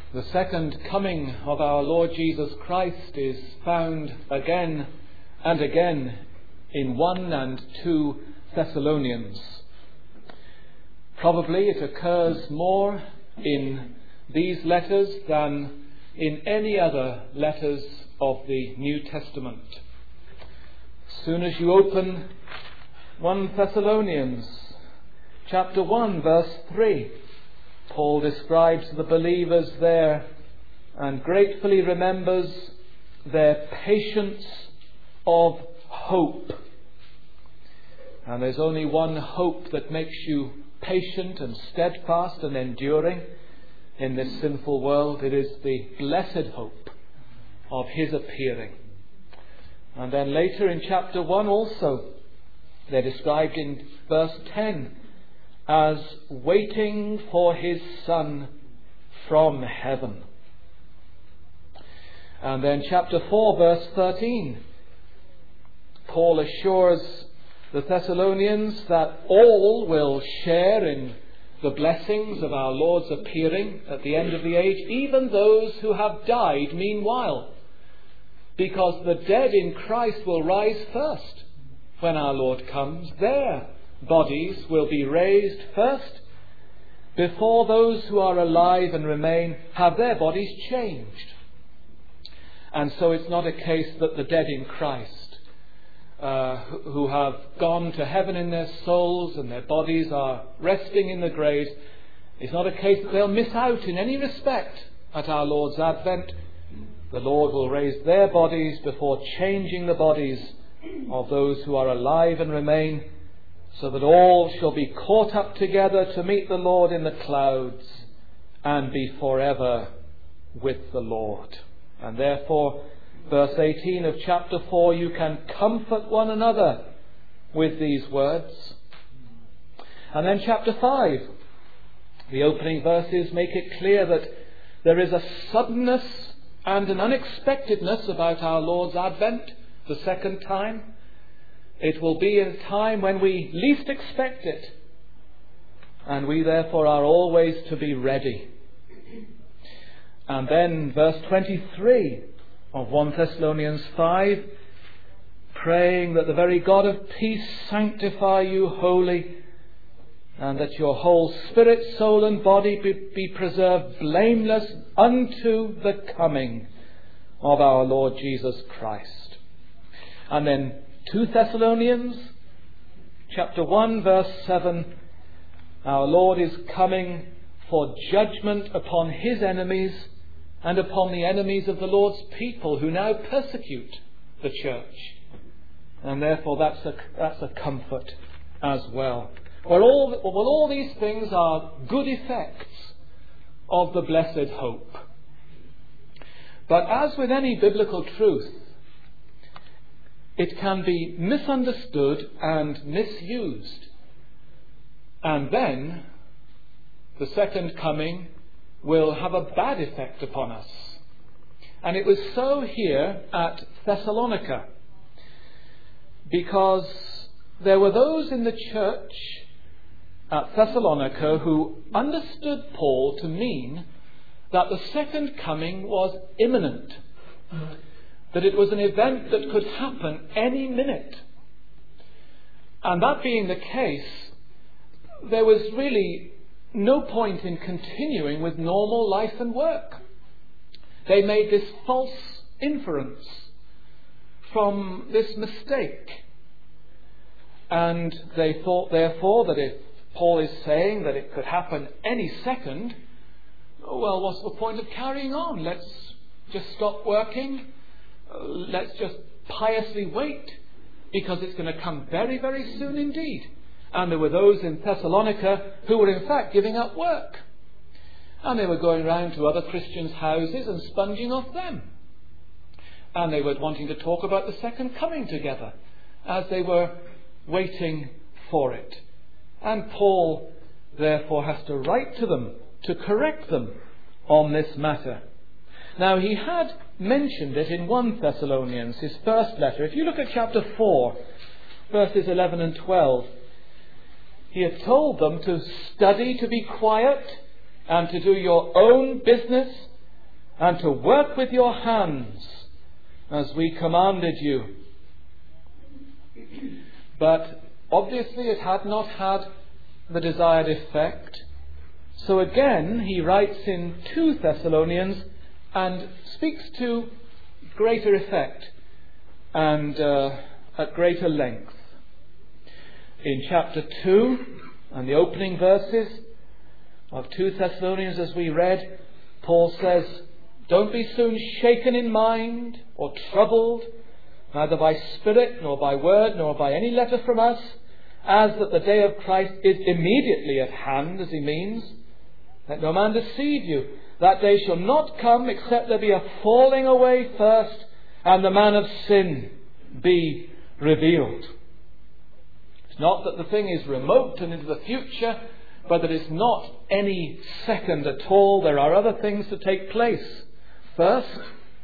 The second coming of our Lord Jesus Christ is found again and again in 1 and 2 Thessalonians. Probably it occurs more in these letters than in any other letters of the New Testament. As soon as you open 1 Thessalonians chapter 1 verse 3, Paul describes the believers there and gratefully remembers their patience of hope. And there's only one hope that makes you patient and steadfast and enduring in this sinful world. It is the blessed hope of his appearing. And then later in chapter 1 also, they're described in verse 10 as waiting for his Son from heaven. And then chapter 4 verse 13, Paul assures the Thessalonians that all will share in the blessings of our Lord's appearing at the end of the age, even those who have died meanwhile, because the dead in Christ will rise first when our Lord comes. Their bodies will be raised first before those who are alive and remain have their bodies changed. And so it's not a case that the dead in Christ who have gone to heaven in their souls and their bodies are resting in the graves, it's not a case that they'll miss out in any respect at our Lord's advent. The Lord will raise their bodies before changing the bodies of those who are alive and remain, so that all shall be caught up together to meet the Lord in the clouds and be forever with the Lord. And therefore, verse 18 of chapter 4, you can comfort one another with these words. And then chapter 5, the opening verses make it clear that there is a suddenness and an unexpectedness about our Lord's advent, the second time. It will be a time when we least expect it, and we therefore are always to be ready. And then verse 23 of 1 Thessalonians 5, praying that the very God of peace sanctify you wholly, and that your whole spirit, soul and body be preserved blameless unto the coming of our Lord Jesus Christ. And then 2 Thessalonians chapter 1 verse 7, our Lord is coming for judgment upon his enemies and upon the enemies of the Lord's people who now persecute the church. And therefore that's a comfort as well. Well, all these things are good effects of the blessed hope. But as with any biblical truth, it can be misunderstood and misused. And then the second coming will have a bad effect upon us. And it was so here at Thessalonica, because there were those in the church at Thessalonica who understood Paul to mean that the second coming was imminent, that it was an event that could happen any minute. And that being the case, there was really no point in continuing with normal life and work. They made this false inference from this mistake. And they thought, therefore, that if Paul is saying that it could happen any second, well, what's the point of carrying on? Let's just stop working. Let's just piously wait, because it's going to come very, very soon indeed. And there were those in Thessalonica who were in fact giving up work. And they were going round to other Christians' houses and sponging off them. And they were wanting to talk about the second coming together as they were waiting for it. And Paul therefore has to write to them to correct them on this matter. Now, he had mentioned it in 1 Thessalonians, his first letter. If you look at chapter 4, verses 11 and 12, he had told them to study to be quiet and to do your own business and to work with your hands as we commanded you. But obviously it had not had the desired effect. So again he writes in 2 Thessalonians and speaks to greater effect and at greater length. In chapter 2 and the opening verses of 2 Thessalonians, as we read, Paul says, "Don't be soon shaken in mind or troubled, neither by spirit, nor by word, nor by any letter from us, as that the day of Christ is immediately at hand," as he means. "Let no man deceive you. That day shall not come except there be a falling away first, and the man of sin be revealed." It's not that the thing is remote and into the future, but that it's not any second at all. There are other things to take place first.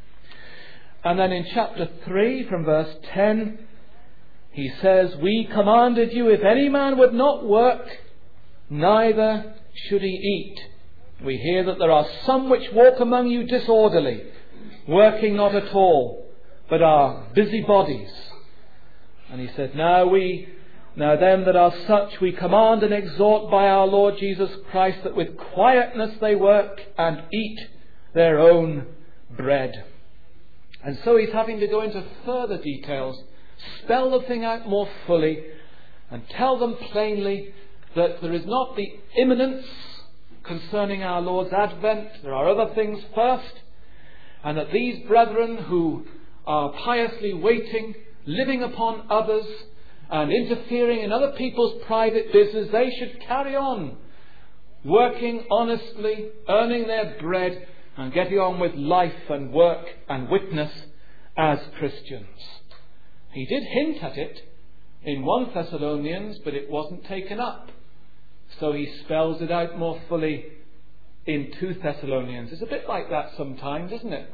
And then in chapter 3 from verse 10, he says, "We commanded you, if any man would not work, neither should he eat. We hear that there are some which walk among you disorderly, working not at all, but are busybodies." And he said, Now them that are such we command and exhort by our Lord Jesus Christ, that with quietness they work and eat their own bread. And so he's having to go into further details, spell the thing out more fully, and tell them plainly that there is not the imminence concerning our Lord's advent. There are other things first, and that these brethren who are piously waiting, living upon others, and interfering in other people's private business, they should carry on working honestly, earning their bread, and getting on with life and work and witness as Christians. He did hint at it in 1 Thessalonians, but it wasn't taken up. So he spells it out more fully in 2 Thessalonians. It's a bit like that sometimes, isn't it?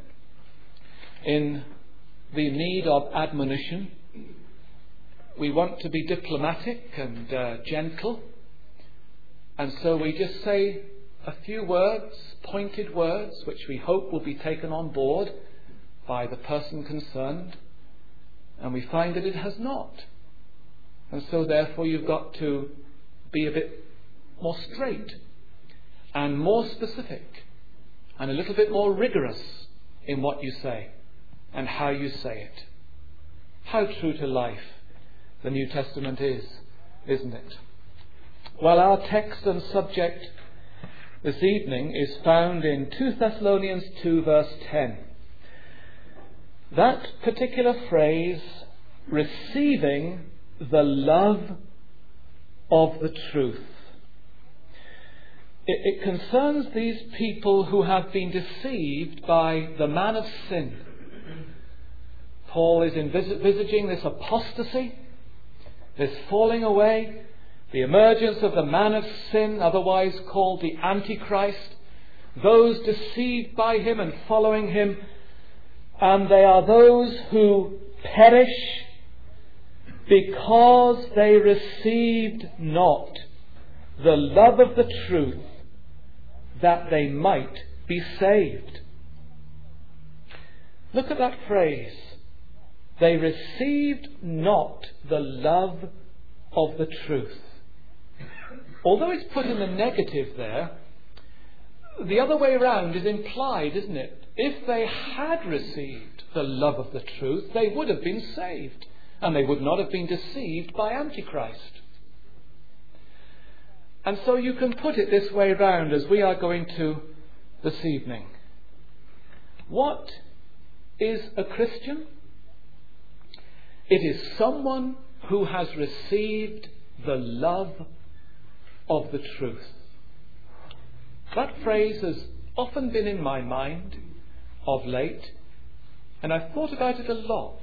In the need of admonition, we want to be diplomatic and gentle, and so we just say a few words, pointed words, which we hope will be taken on board by the person concerned, and we find that it has not. And so therefore you've got to be a bit more straight and more specific and a little bit more rigorous in what you say and how you say it. How true to life the New Testament is, isn't it? Well, our text and subject this evening is found in 2 Thessalonians 2 verse 10. That particular phrase, receiving the love of the truth. It concerns these people who have been deceived by the man of sin. Paul is envisaging this apostasy, this falling away, the emergence of the man of sin, otherwise called the Antichrist, those deceived by him and following him, and they are those who perish because they received not the love of the truth, that they might be saved. Look at that phrase. They received not the love of the truth. Although it's put in the negative there, the other way around is implied, isn't it? If they had received the love of the truth, they would have been saved, and they would not have been deceived by Antichrist. And so you can put it this way round, as we are going to this evening. What is a Christian? It is someone who has received the love of the truth. That phrase has often been in my mind of late, and I've thought about it a lot.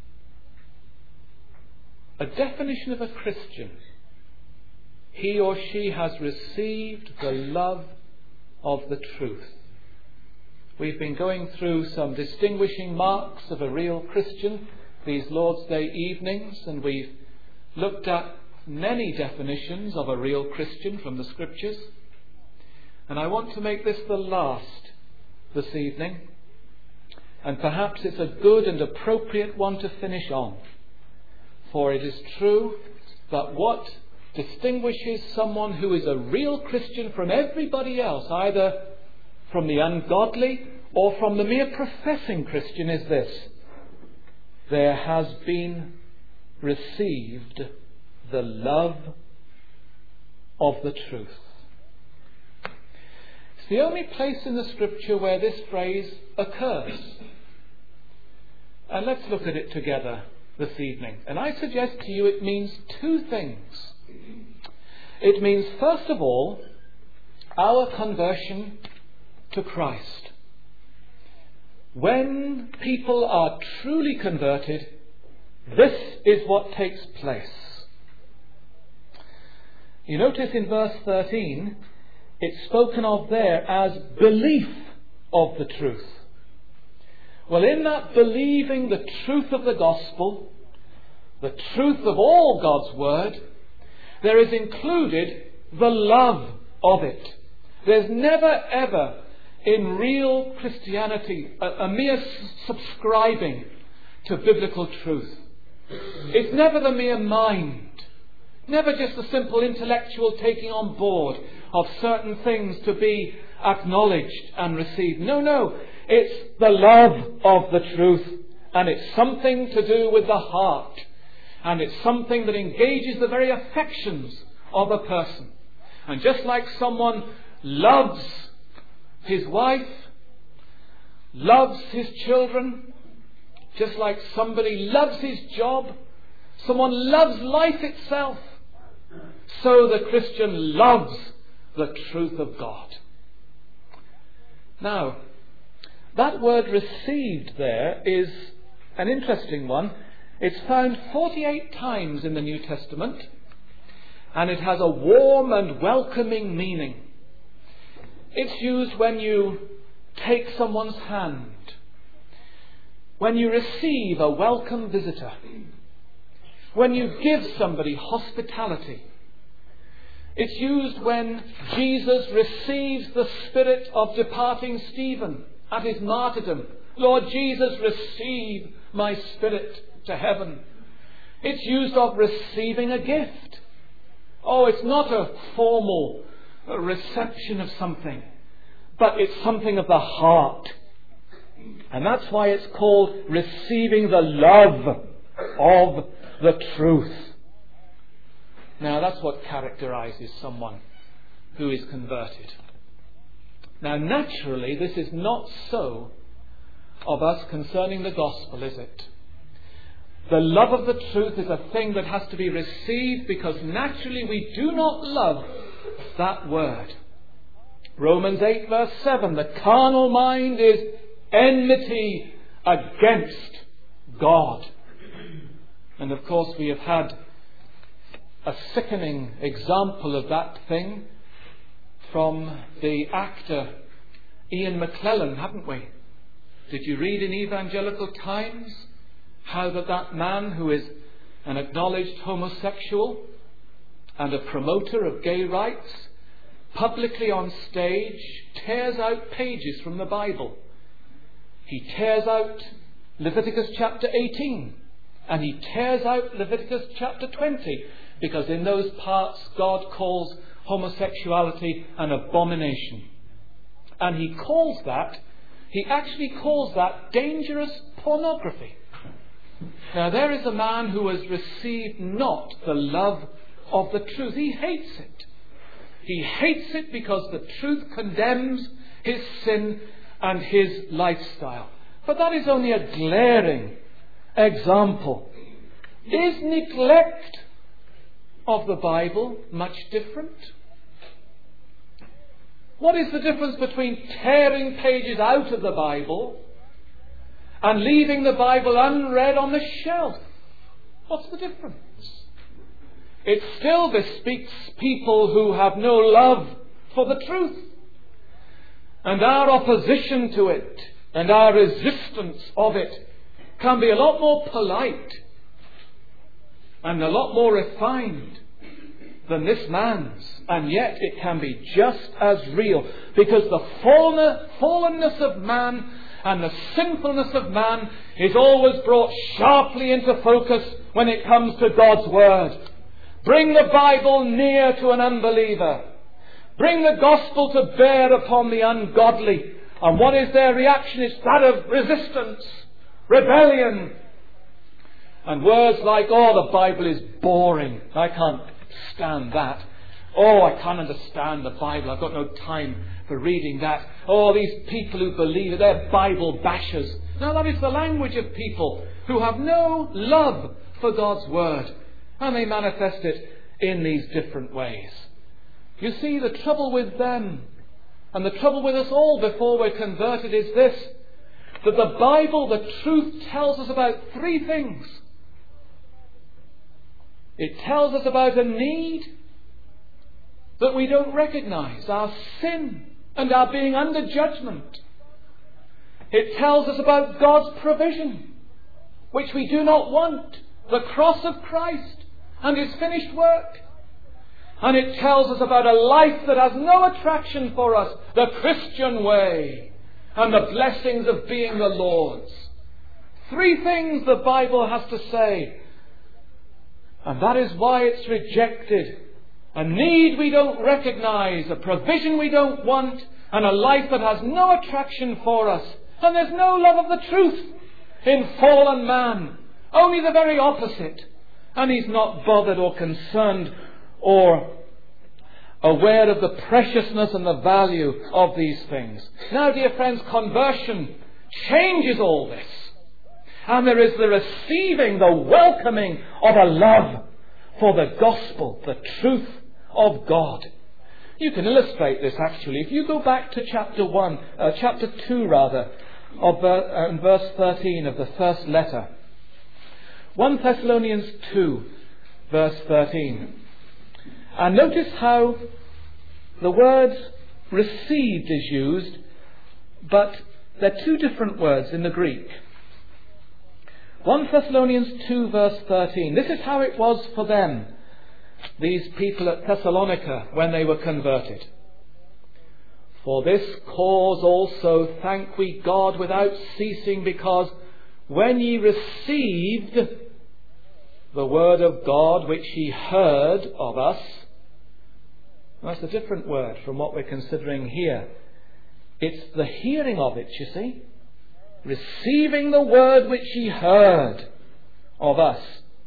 A definition of a Christian: he or she has received the love of the truth. We've been going through some distinguishing marks of a real Christian these Lord's Day evenings, and we've looked at many definitions of a real Christian from the Scriptures. And I want to make this the last this evening, and perhaps it's a good and appropriate one to finish on. For it is true that what distinguishes someone who is a real Christian from everybody else, either from the ungodly or from the mere professing Christian, is this: there has been received the love of the truth. It's the only place in the Scripture where this phrase occurs. And let's look at it together this evening. And I suggest to you it means two things. It means, first of all, our conversion to Christ. When people are truly converted, this is what takes place. You notice in verse 13, it's spoken of there as belief of the truth. Well, in that believing the truth of the gospel, the truth of all God's word, there is included the love of it. There's never ever in real Christianity a mere subscribing to biblical truth. It's never the mere mind, never just a simple intellectual taking on board of certain things to be acknowledged and received. No, it's the love of the truth, and it's something to do with the heart, and it's something that engages the very affections of a person. And just like someone loves his wife, loves his children, just like somebody loves his job, someone loves life itself, so the Christian loves the truth of God. Now, that word received there is an interesting one. It's found 48 times in the New Testament, and it has a warm and welcoming meaning. It's used when you take someone's hand, when you receive a welcome visitor, when you give somebody hospitality. It's used when Jesus receives the spirit of departing Stephen at his martyrdom. Lord Jesus, receive my spirit to heaven. It's used of receiving a gift. Oh, it's not a formal reception of something, but it's something of the heart. And that's why it's called receiving the love of the truth. Now, that's what characterizes someone who is converted. Now, naturally, this is not so of us concerning the gospel, is it? The love of the truth is a thing that has to be received, because naturally we do not love that word. Romans 8 verse 7, the carnal mind is enmity against God. And of course we have had a sickening example of that thing from the actor Ian McClellan, haven't we? Did you read in Evangelical Times how that man who is an acknowledged homosexual and a promoter of gay rights publicly on stage tears out pages from the Bible? He tears out Leviticus chapter 18 and he tears out Leviticus chapter 20, because in those parts God calls homosexuality an abomination. And he actually calls that dangerous pornography. Now, there is a man who has received not the love of the truth. He hates it. He hates it because the truth condemns his sin and his lifestyle. But that is only a glaring example. Is neglect of the Bible much different? What is the difference between tearing pages out of the Bible and leaving the Bible unread on the shelf? What's the difference? It still bespeaks people who have no love for the truth. And our opposition to it and our resistance of it can be a lot more polite and a lot more refined than this man's, and yet it can be just as real, because the fallenness of man and the sinfulness of man is always brought sharply into focus when it comes to God's Word. Bring the Bible near to an unbeliever. Bring the gospel to bear upon the ungodly. And what is their reaction? It's that of resistance, rebellion. And words like, oh, the Bible is boring. I can't stand that. Oh, I can't understand the Bible. I've got no time for reading that. Oh, these people who believe it, they're Bible bashers. Now, that is the language of people who have no love for God's Word. And they manifest it in these different ways. You see, the trouble with them, and the trouble with us all before we're converted, is this: that the Bible, the truth, tells us about three things. It tells us about a need that we don't recognize, our sin and our being under judgment. It tells us about God's provision, which we do not want, the cross of Christ and His finished work. And it tells us about a life that has no attraction for us, the Christian way, and the blessings of being the Lord's. Three things the Bible has to say. And that is why it's rejected. A need we don't recognize, a provision we don't want, and a life that has no attraction for us. And there's no love of the truth in fallen man. Only the very opposite. And he's not bothered or concerned or aware of the preciousness and the value of these things. Now, dear friends, conversion changes all this. And there is the receiving, the welcoming of a love for the gospel, the truth of God. You can illustrate this actually. If you go back to chapter 2 of verse 13 of the first letter. 1 Thessalonians 2, verse 13. And notice how the word received is used, but they're two different words in the Greek. 1 Thessalonians 2, verse 13. This is how it was for them, these people at Thessalonica, when they were converted. For this cause also thank we God without ceasing, because when ye received the word of God which ye heard of us. That's a different word from what we're considering here. It's the hearing of it, you see. Receiving the word which ye heard of us.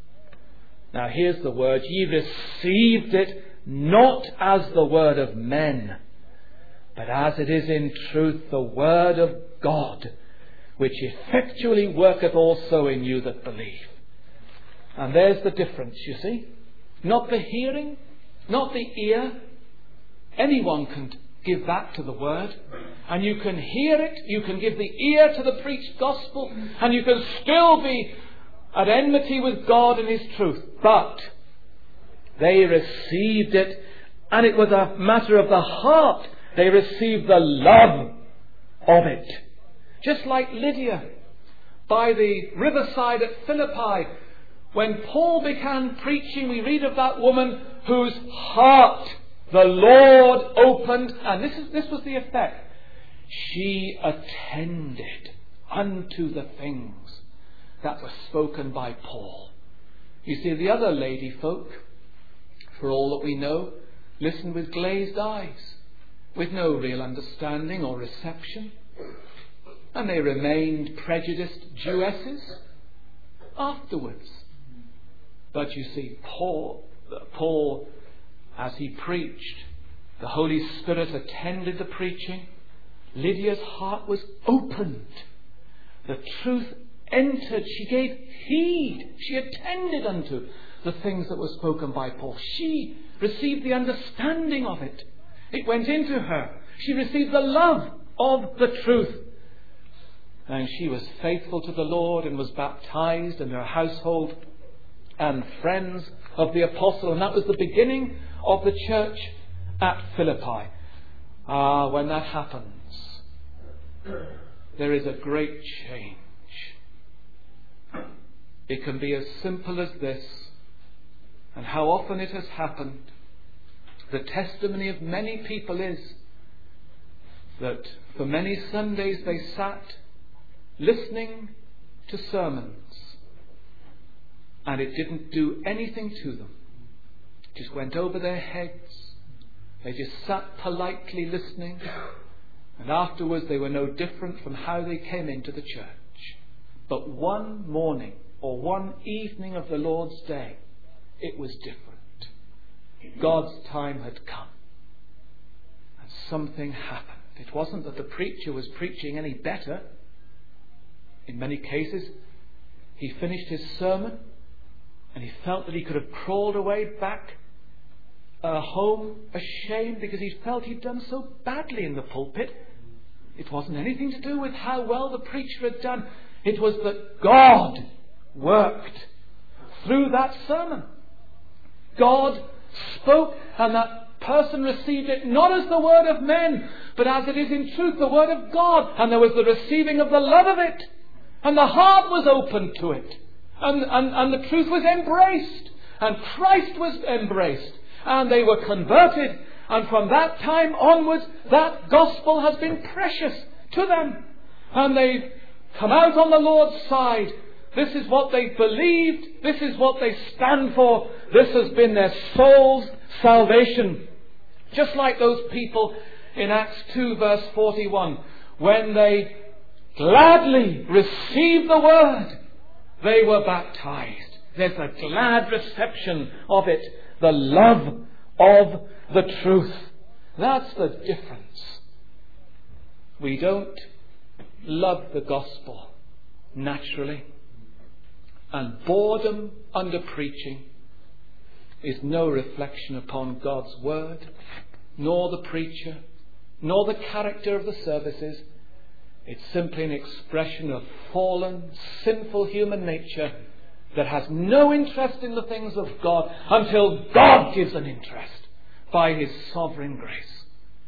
Now here's the word. Ye received it not as the word of men, but as it is in truth the word of God, which effectually worketh also in you that believe. And there's the difference, you see. Not the hearing, not the ear. Anyone can give that to the word. And you can hear it, you can give the ear to the preached gospel, and you can still be at enmity with God and His truth. But they received it, and it was a matter of the heart. They received the love of it. Just like Lydia by the riverside at Philippi. When Paul began preaching, we read of that woman whose heart the Lord opened, and this was the effect. She attended unto the things that were spoken by Paul. You see, the other lady folk, for all that we know, listened with glazed eyes, with no real understanding or reception. And they remained prejudiced Jewesses afterwards. But you see, Paul, as he preached, the Holy Spirit attended the preaching. Lydia's heart was opened. The truth entered. She gave heed. She attended unto the things that were spoken by Paul. She received the understanding of it. It went into her. She received the love of the truth. And she was faithful to the Lord and was baptized, and her household and friends of the apostle. And that was the beginning of the church at Philippi. When that happens, there is a great change. It can be as simple as this. And how often it has happened the testimony of many people is that for many Sundays they sat listening to sermons and it didn't do anything to them. It just went over their heads. They just sat politely listening, and afterwards they were no different from how they came into the church. But one morning or one evening of the Lord's day, it was different. God's time had come and something happened. It wasn't that the preacher was preaching any better. In many cases, he finished his sermon and he felt that he could have crawled away back home ashamed because he felt he'd done so badly in the pulpit. It wasn't anything to do with how well the preacher had done. It was that God worked through that sermon. God spoke, and that person received it not as the word of men, but as it is in truth the word of God. And there was the receiving of the love of it, and the heart was open to it, and the truth was embraced, and Christ was embraced, and they were converted. And from that time onwards, that gospel has been precious to them, and they've come out on the Lord's side. This is what they believed. This is what they stand for. This has been their soul's salvation. Just like those people in Acts 2 verse 41, when they gladly received the word, they were baptized. There's a glad reception of it. The love of the truth. That's the difference. We don't love the gospel naturally. And boredom under preaching is no reflection upon God's word, nor the preacher, nor the character of the services. It's simply an expression of fallen, sinful human nature that has no interest in the things of God until God gives an interest by His sovereign grace.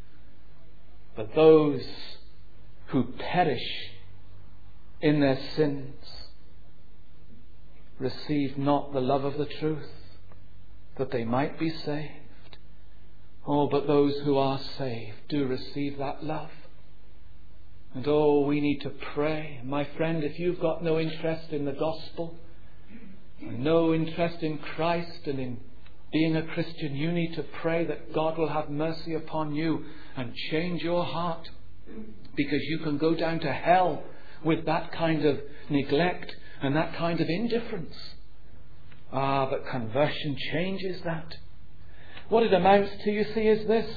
But those who perish in their sins receive not the love of the truth, that they might be saved. Oh, but those who are saved do receive that love. And oh, we need to pray. My friend, if you've got no interest in the gospel, and no interest in Christ and in being a Christian, you need to pray that God will have mercy upon you and change your heart, because you can go down to hell with that kind of neglect and that kind of indifference. But conversion changes that. What it amounts to, you see, is this: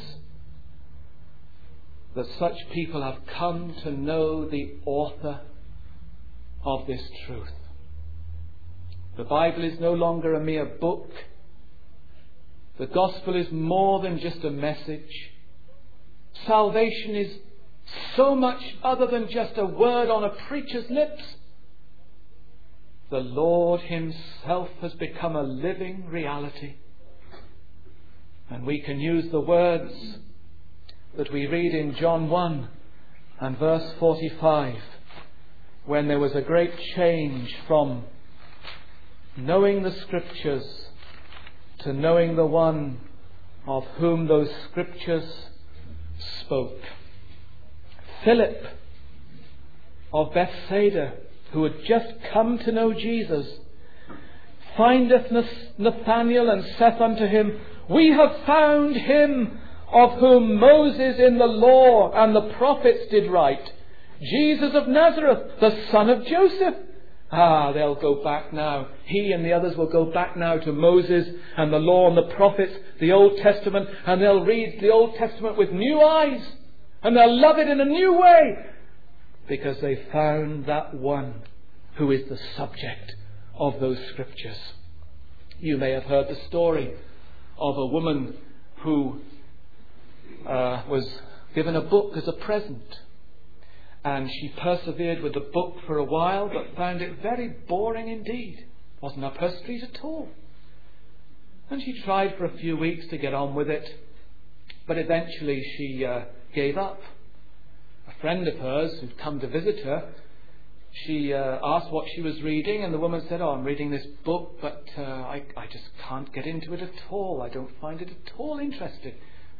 that such people have come to know the author of this truth. The Bible is no longer a mere book. The gospel is more than just a message. Salvation is so much other than just a word on a preacher's lips. The Lord Himself has become a living reality. And we can use the words that we read in John 1 and verse 45, when there was a great change from knowing the Scriptures to knowing the one of whom those Scriptures spoke. Philip of Bethsaida, who had just come to know Jesus, findeth Nathanael and saith unto him, We have found him of whom Moses in the law and the prophets did write, Jesus of Nazareth, the son of Joseph. They'll go back now. He and the others will go back now to Moses and the law and the prophets, the Old Testament, and they'll read the Old Testament with new eyes, and they'll love it in a new way, because they found that one who is the subject of those Scriptures. You may have heard the story of a woman who was given a book as a present. And she persevered with the book for a while, but found it very boring indeed. Wasn't up her street at all. And she tried for a few weeks to get on with it, but eventually she gave up. A friend of hers who'd come to visit her, she asked what she was reading, and the woman said, "Oh, I'm reading this book, but I just can't get into it at all. I don't find it at all interesting."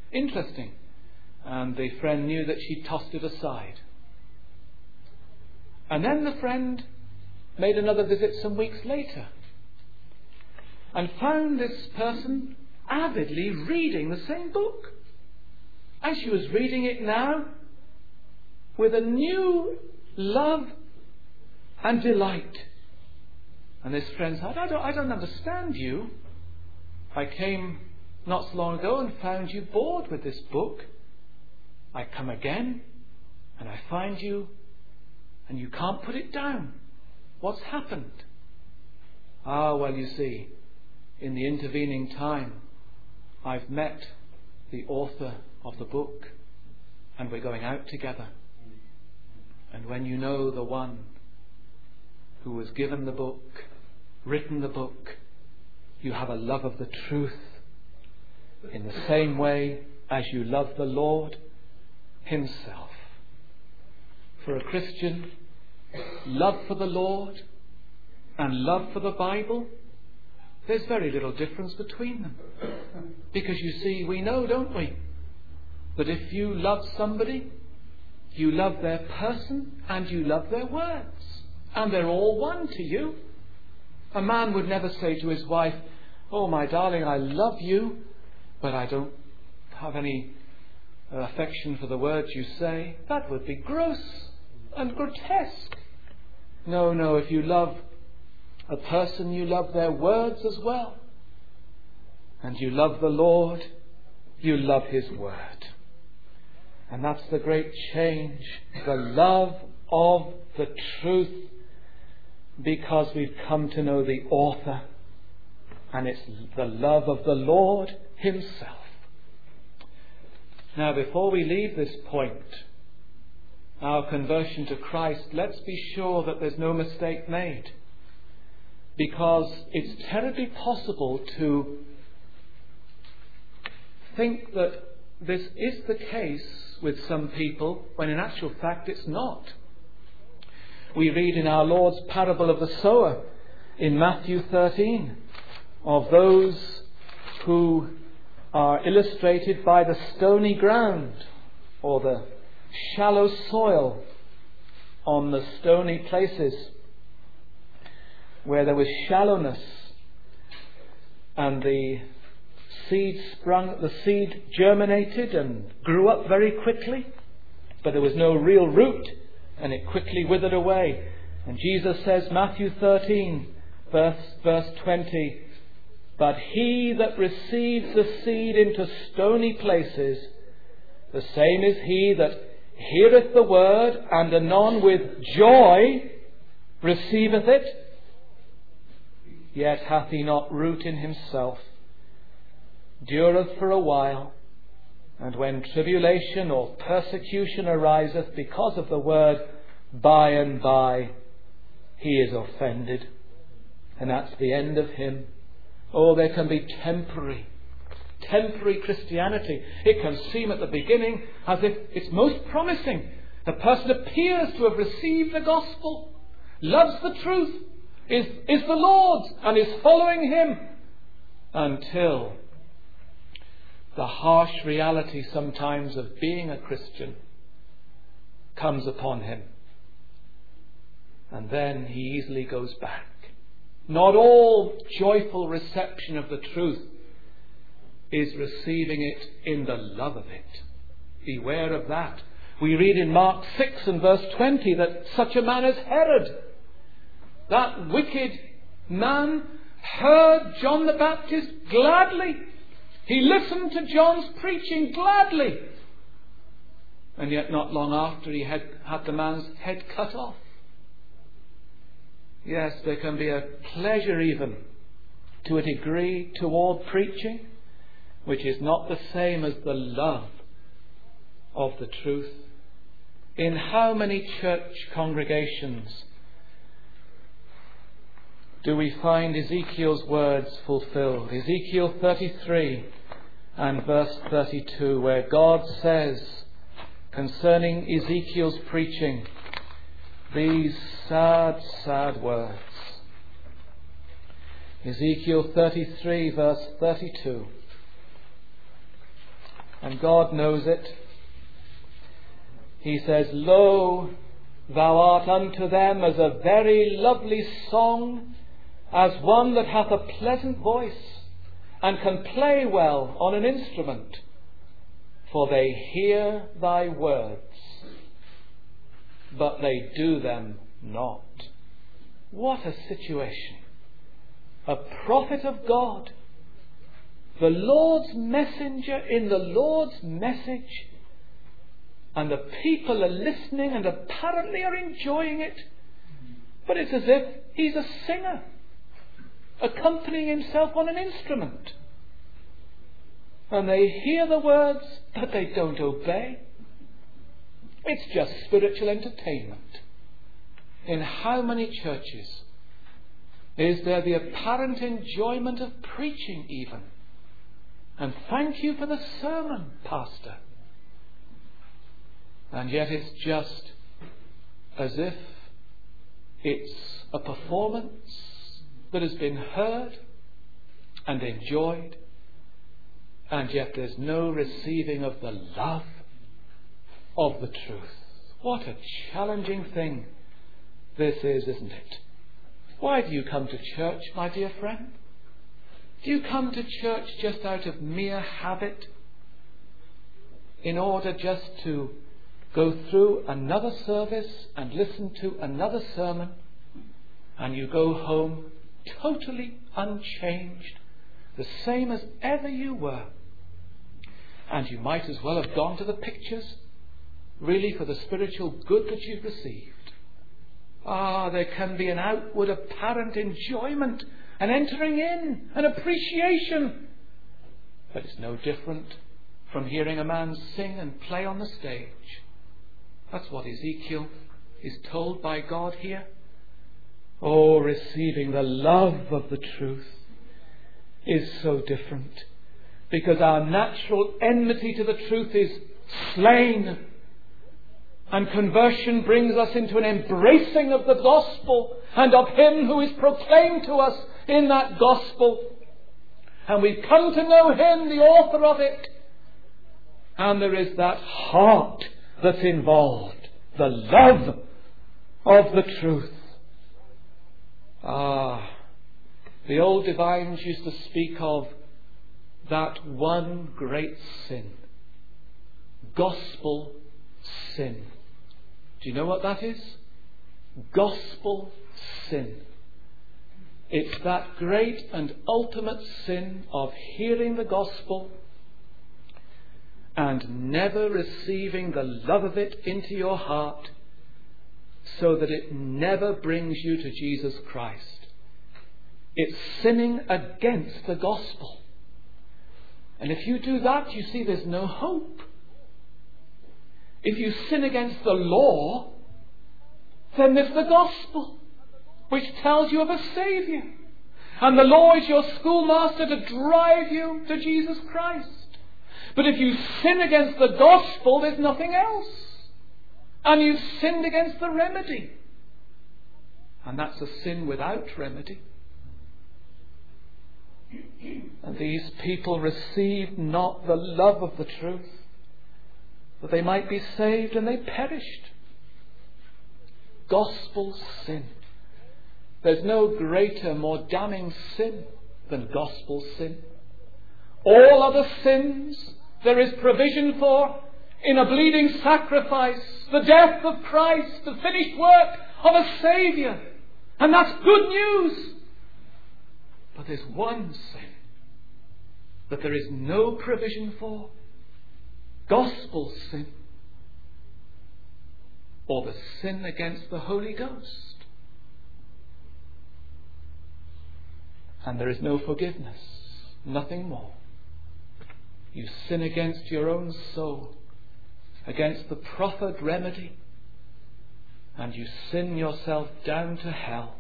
And the friend knew that she tossed it aside. And then the friend made another visit some weeks later and found this person avidly reading the same book. And she was reading it now with a new love and delight. And this friend said, I don't understand you. I came not so long ago and found you bored with this book. I come again and I find you and you can't put it down. What's happened? Well, you see, in the intervening time, I've met the author of the book and we're going out together. And when you know the one who was given the book, written the book, you have a love of the truth in the same way as you love the Lord Himself. For a Christian, love for the Lord and love for the Bible, there's very little difference between them. Because you see, we know, don't we, that if you love somebody, you love their person and you love their words. And they're all one to you. A man would never say to his wife, "Oh, my darling, I love you, but I don't have any affection for the words you say." That would be gross and grotesque. No, if you love a person, you love their words as well. And you love the Lord, you love His word. And that's the great change, the love of the truth, because we've come to know the author, and it's the love of the Lord Himself. Now, before we leave this point, our conversion to Christ, let's be sure that there's no mistake made, because it's terribly possible to think that this is the case with some people, when in actual fact it's not. We read in our Lord's parable of the sower in Matthew 13 of those who are illustrated by the stony ground or the shallow soil on the stony places where there was shallowness, and the seed germinated and grew up very quickly, but there was no real root, and it quickly withered away. And Jesus says, Matthew 13, verse 20, "But he that receives the seed into stony places, the same is he that heareth the word, and anon with joy receiveth it, yet hath he not root in himself, dureth for a while, and when tribulation or persecution ariseth because of the word, by and by he is offended." And that's the end of him. Oh, there can be temporary Christianity. It can seem at the beginning as if it's most promising. The person appears to have received the gospel, loves the truth, is the Lord's, and is following Him, until the harsh reality sometimes of being a Christian comes upon him. And then he easily goes back. Not all joyful reception of the truth is receiving it in the love of it. Beware of that. We read in Mark 6 and verse 20 that such a man as Herod, that wicked man, heard John the Baptist gladly. He listened to John's preaching gladly. And yet not long after he had the man's head cut off. Yes, there can be a pleasure even to a degree toward preaching, which is not the same as the love of the truth. In how many church congregations do we find Ezekiel's words fulfilled? Ezekiel 33 and verse 32, where God says concerning Ezekiel's preaching, these sad, sad words. Ezekiel 33 verse 32. And God knows it. He says, Lo, thou art unto them as a very lovely song, as one that hath a pleasant voice, and can play well on an instrument. For they hear thy words, but they do them not. What a situation. A prophet of God, the Lord's messenger in the Lord's message, and the people are listening and apparently are enjoying it, but it's as if he's a singer accompanying himself on an instrument. And they hear the words, but they don't obey. It's just spiritual entertainment. In how many churches is there the apparent enjoyment of preaching even? And thank you for the sermon, Pastor. And yet it's just as if it's a performance that has been heard and enjoyed, and yet there's no receiving of the love of the truth. What a challenging thing this is, isn't it? Why do you come to church, my dear friend? Do you come to church just out of mere habit, in order just to go through another service and listen to another sermon, and you go home totally unchanged, the same as ever you were? And you might as well have gone to the pictures, really, for the spiritual good that you've received. There can be an outward apparent enjoyment, an entering in, an appreciation. But it's no different from hearing a man sing and play on the stage. That's what Ezekiel is told by God here. Oh, receiving the love of the truth is so different, because our natural enmity to the truth is slain, and conversion brings us into an embracing of the gospel and of him who is proclaimed to us in that gospel. And we've come to know him, the author of it. And there is that heart that's involved, the love of the truth. The old divines used to speak of that one great sin, gospel sin. Do you know what that is? Gospel sin. It's that great and ultimate sin of hearing the gospel and never receiving the love of it into your heart, so that it never brings you to Jesus Christ. It's sinning against the gospel. And if you do that, you see there's no hope. If you sin against the law, then there's the gospel, which tells you of a Saviour. And the law is your schoolmaster to drive you to Jesus Christ. But if you sin against the gospel, there's nothing else. And you've sinned against the remedy. And that's a sin without remedy. And these people received not the love of the truth, that they might be saved, and they perished. Gospel sin. There's no greater, more damning sin than gospel sin. All other sins there is provision for in a bleeding sacrifice, the death of Christ, the finished work of a Saviour. And that's good news. But there's one sin that there is no provision for. Gospel sin. Or the sin against the Holy Ghost. And there is no forgiveness. Nothing more. You sin against your own soul, against the proffered remedy, and you sin yourself down to hell.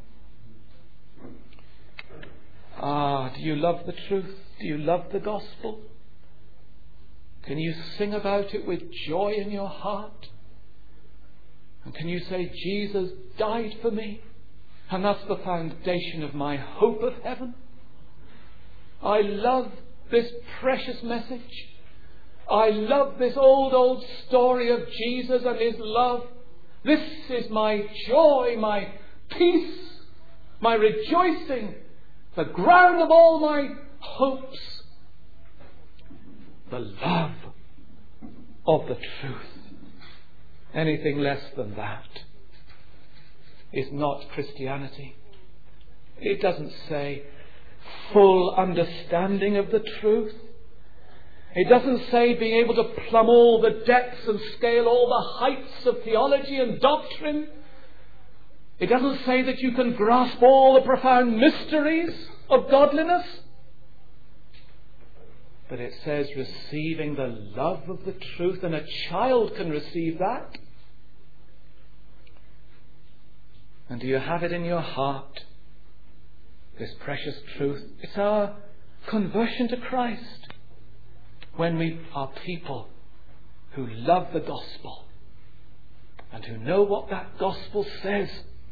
Do you love the truth? Do you love the gospel? Can you sing about it with joy in your heart? And can you say, Jesus died for me? And that's the foundation of my hope of heaven. I love this precious message. I love this old story of Jesus and his love. This is my joy, my peace, my rejoicing, the ground of all my hopes. The love of the truth. Anything less than that is not Christianity. It doesn't say full understanding of the truth. It doesn't say being able to plumb all the depths and scale all the heights of theology and doctrine. It doesn't say that you can grasp all the profound mysteries of godliness. But it says receiving the love of the truth, and a child can receive that. And do you have it in your heart, this precious truth? It's our conversion to Christ. When we are people who love the gospel and who know what that gospel says,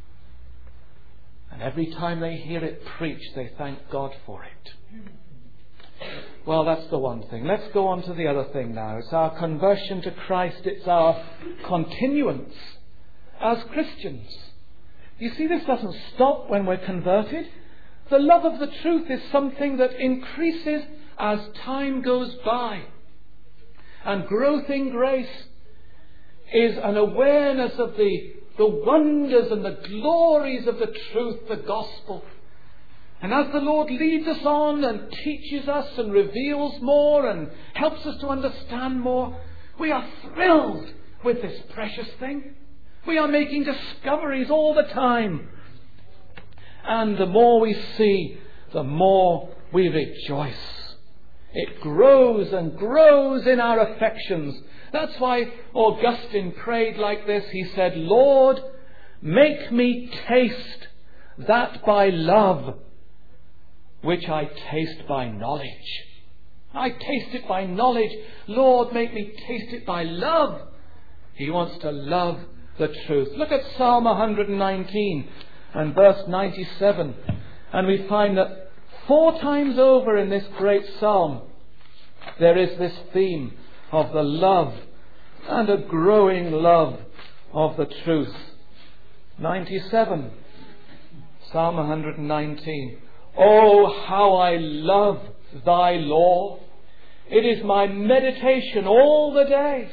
and every time they hear it preached, they thank God for it. Well, that's the one thing. Let's go on to the other thing now. It's our conversion to Christ. It's our continuance as Christians. You see, this doesn't stop when we're converted. The love of the truth is something that increases as time goes by. And growth in grace is an awareness of the wonders and the glories of the truth, the gospel. And as the Lord leads us on and teaches us and reveals more and helps us to understand more, we are thrilled with this precious thing. We are making discoveries all the time. And the more we see, the more we rejoice. It grows and grows in our affections. That's why Augustine prayed like this. He said, Lord, make me taste that by love which I taste by knowledge. I taste it by knowledge. Lord, make me taste it by love. He wants to love the truth. Look at Psalm 119 and verse 97. And we find that 4 times over in this great psalm, there is this theme of the love and a growing love of the truth. 97, Psalm 119. Oh, how I love thy law. It is my meditation all the day.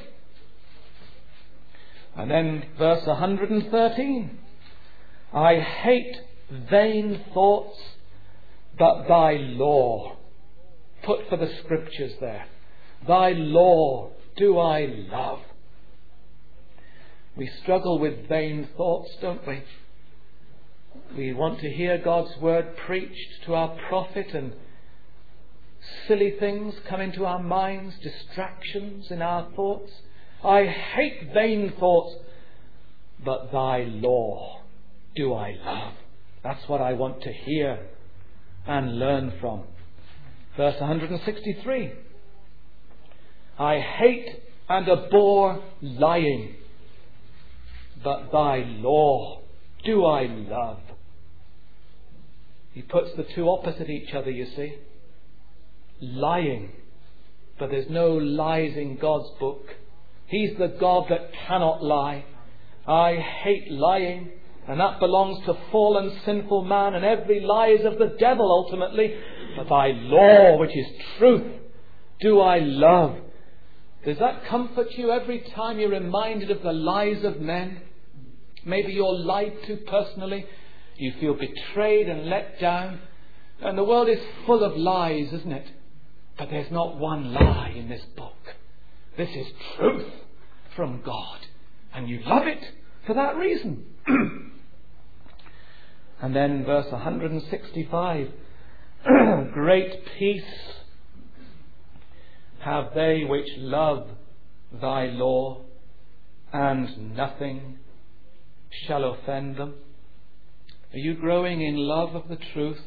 And then verse 113. I hate vain thoughts, but thy law. Put for the scriptures there. Thy law do I love. We struggle with vain thoughts, don't we? We want to hear God's word preached to our profit, and silly things come into our minds, distractions in our thoughts. I hate vain thoughts, but thy law do I love. That's what I want to hear and learn from. Verse 163. I hate and abhor lying, but thy law do I love. He puts the two opposite each other, you see. Lying. But there's no lies in God's book. He's the God that cannot lie. I hate lying, and that belongs to fallen sinful man, and every lie is of the devil ultimately. But thy law, which is truth, do I love. Does that comfort you every time you're reminded of the lies of men? Maybe you're lied to personally. You feel betrayed and let down. And the world is full of lies, isn't it? But there's not one lie in this book. This is truth from God. And you love it for that reason. And then verse 165. Great peace have they which love thy law, and nothing shall offend them. Are you growing in love of the truth?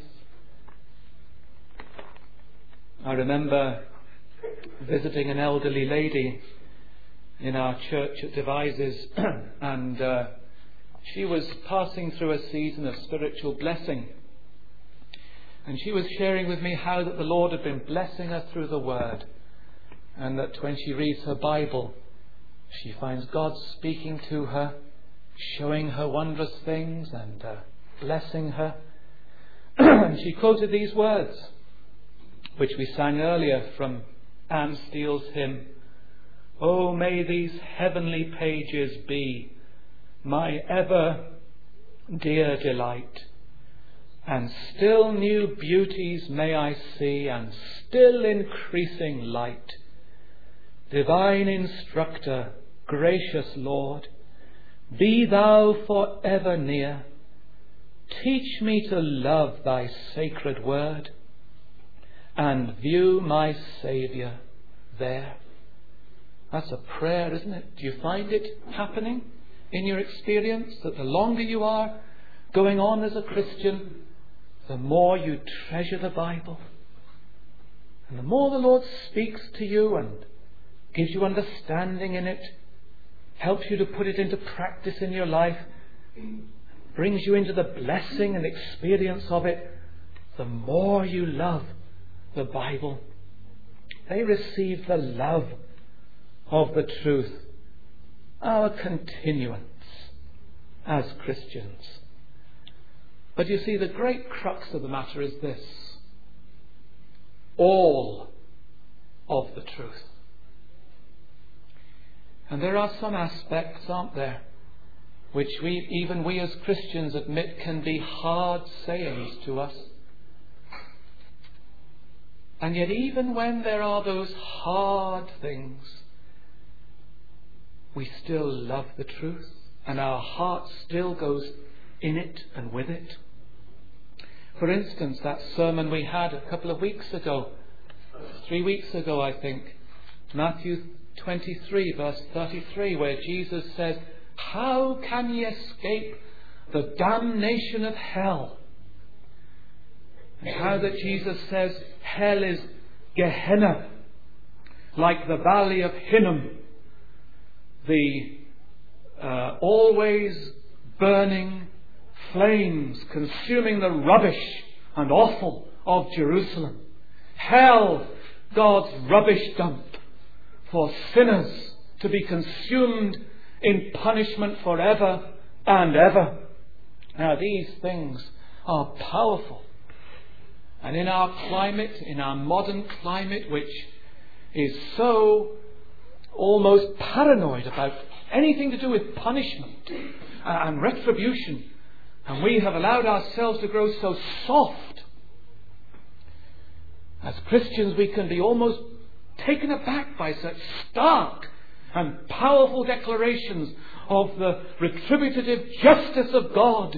I remember visiting an elderly lady in our church at Devizes, and she was passing through a season of spiritual blessing. And she was sharing with me how that the Lord had been blessing her through the Word, and that when she reads her Bible, she finds God speaking to her, showing her wondrous things and blessing her. And she quoted these words, which we sang earlier from Anne Steele's hymn, "Oh, may these heavenly pages be my ever dear delight, and still new beauties may I see, and still increasing light. Divine Instructor, gracious Lord, be Thou for ever near. Teach me to love Thy sacred word, and view my Saviour there." That's a prayer, isn't it? Do you find it happening in your experience, that the longer you are going on as a Christian, the more you treasure the Bible, and the more the Lord speaks to you and gives you understanding in it, helps you to put it into practice in your life, brings you into the blessing and experience of it, the more you love the Bible. They receive the love of the truth, our continuance as Christians. But you see, the great crux of the matter is this: all of the truth. And there are some aspects, aren't there, which even we as Christians admit can be hard sayings to us. And yet even when there are those hard things, we still love the truth, and our heart still goes in it and with it. For instance, that sermon we had a couple of weeks ago, 3 weeks ago I think, Matthew 23 verse 33, where Jesus says, "How can ye escape the damnation of hell?" And how that Jesus says hell is Gehenna, like the valley of Hinnom, the always burning flames consuming the rubbish and offal of Jerusalem. Hell, God's rubbish dump for sinners to be consumed in punishment forever and ever. Now these things are powerful. And in our climate, in our modern climate, which is so almost paranoid about anything to do with punishment and retribution, and we have allowed ourselves to grow so soft, as Christians we can be almost taken aback by such stark and powerful declarations of the retributive justice of God.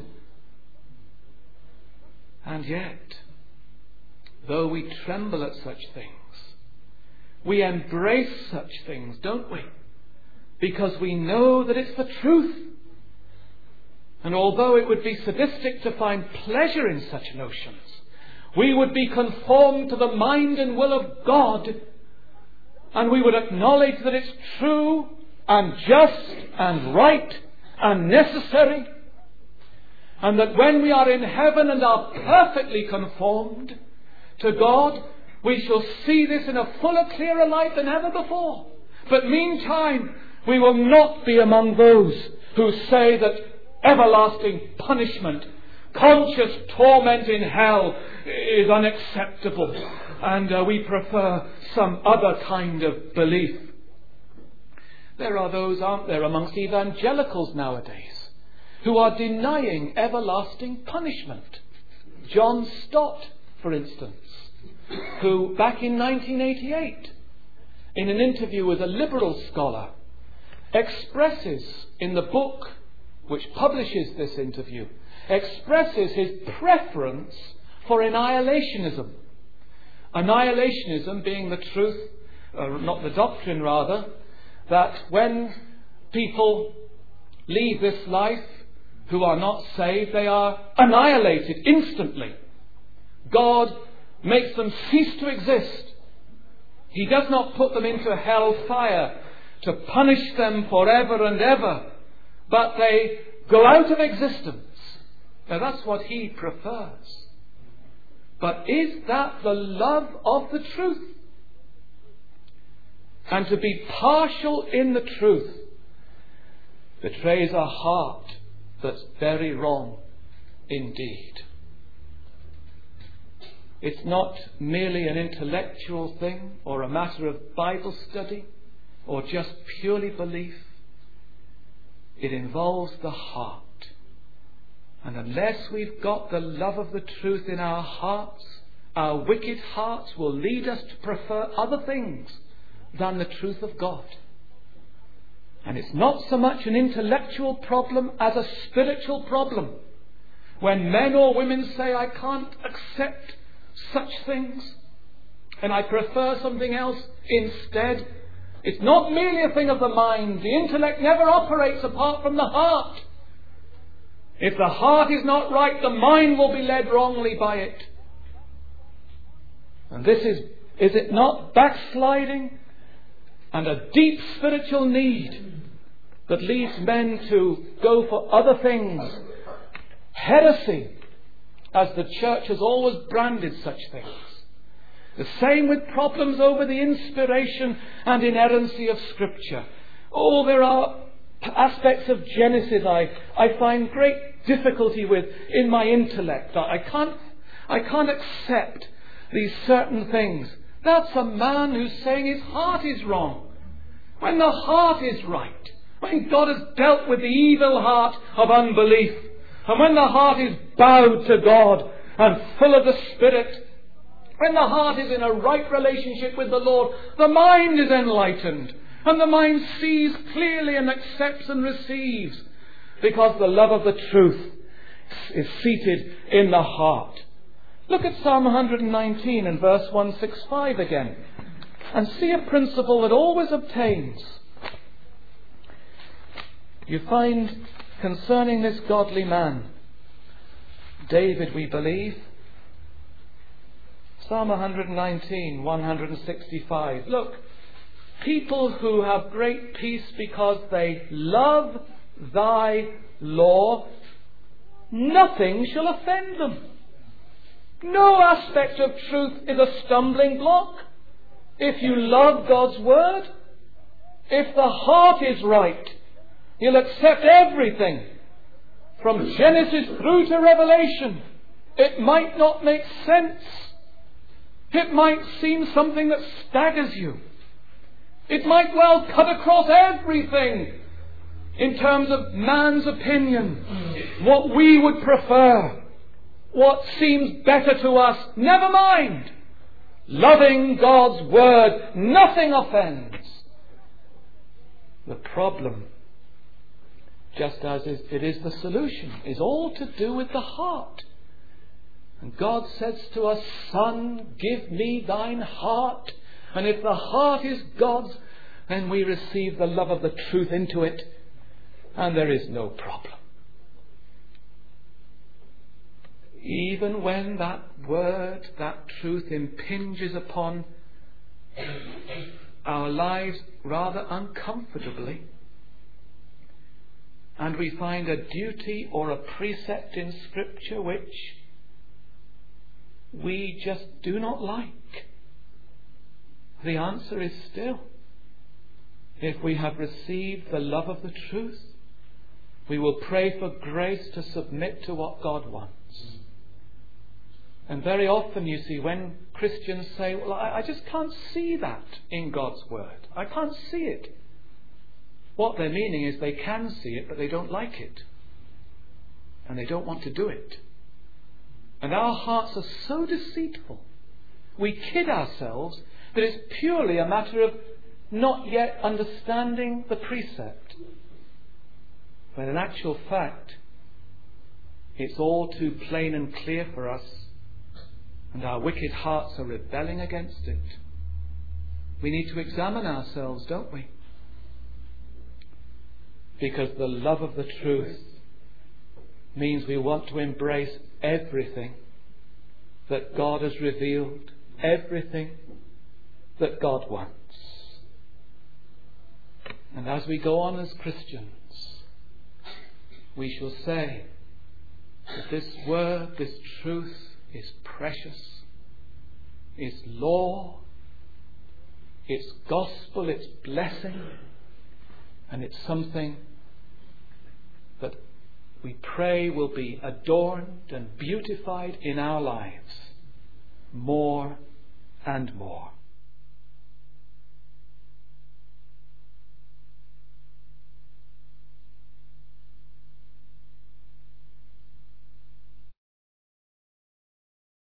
And yet, though we tremble at such things, we embrace such things, don't we? Because we know that it's the truth. And although it would be sadistic to find pleasure in such notions, we would be conformed to the mind and will of God, and we would acknowledge that it's true and just and right and necessary, and that when we are in heaven and are perfectly conformed to God, we shall see this in a fuller, clearer light than ever before. But meantime, we will not be among those who say that everlasting punishment, conscious torment in hell is unacceptable, and we prefer some other kind of belief. There are those, aren't there, amongst evangelicals nowadays who are denying everlasting punishment. John Stott, for instance, who back in 1988, in an interview with a liberal scholar, expresses in the book which publishes this interview, expresses his preference for annihilationism. Annihilationism being the truth, not the doctrine rather, that when people leave this life who are not saved, they are annihilated instantly. God makes them cease to exist. He does not put them into hell fire to punish them forever and ever, but they go out of existence. Now that's what He prefers. But is that the love of the truth? And to be partial in the truth betrays a heart that's very wrong indeed. It's not merely an intellectual thing or a matter of Bible study or just purely belief. It involves the heart. And unless we've got the love of the truth in our hearts, our wicked hearts will lead us to prefer other things than the truth of God. And it's not so much an intellectual problem as a spiritual problem. When men or women say, I can't accept such things and I prefer something else instead, it's not merely a thing of the mind. The intellect never operates apart from the heart. If the heart is not right, the mind will be led wrongly by it. And this is it not backsliding and a deep spiritual need that leads men to go for other things? Heresy, as the church has always branded such things. The same with problems over the inspiration and inerrancy of Scripture. Oh, there are aspects of Genesis I find great difficulty with in my intellect. I can't accept these certain things. That's a man who's saying his heart is wrong, when the heart is right. When God has dealt with the evil heart of unbelief, and when the heart is bowed to God and full of the Spirit, when the heart is in a right relationship with the Lord, the mind is enlightened, and the mind sees clearly and accepts and receives, because the love of the truth is seated in the heart. Look at Psalm 119 and verse 165 again, and see a principle that always obtains. You find concerning this godly man, David, we believe, Psalm 119, 165. Look, people who have great peace because they love thy law, nothing shall offend them. No aspect of truth is a stumbling block. If you love God's word, if the heart is right, you'll accept everything from Genesis through to Revelation. It might not make sense. It might seem something that staggers you. It might well cut across everything in terms of man's opinion, what we would prefer, what seems better to us. Never mind. Loving God's word, nothing offends. The problem, just as it is the solution, is all to do with the heart. And God says to us, Son, give me thine heart. And if the heart is God's, then we receive the love of the truth into it, and there is no problem. Even when that word, that truth impinges upon our lives rather uncomfortably, and we find a duty or a precept in Scripture which we just do not like, the answer is still, if we have received the love of the truth, we will pray for grace to submit to what God wants. And very often, you see, when Christians say, well, I just can't see that in God's word. I can't see it. What they're meaning is they can see it, but they don't like it. And they don't want to do it. And our hearts are so deceitful. We kid ourselves that it's purely a matter of not yet understanding the precept. When in actual fact, it's all too plain and clear for us, and our wicked hearts are rebelling against it. We need to examine ourselves, don't we? Because the love of the truth means we want to embrace everything that God has revealed, everything that God wants. And as we go on as Christians, we shall say that this word, this truth is precious, is law, it's gospel, it's blessing, and it's something that we pray will be adorned and beautified in our lives more and more.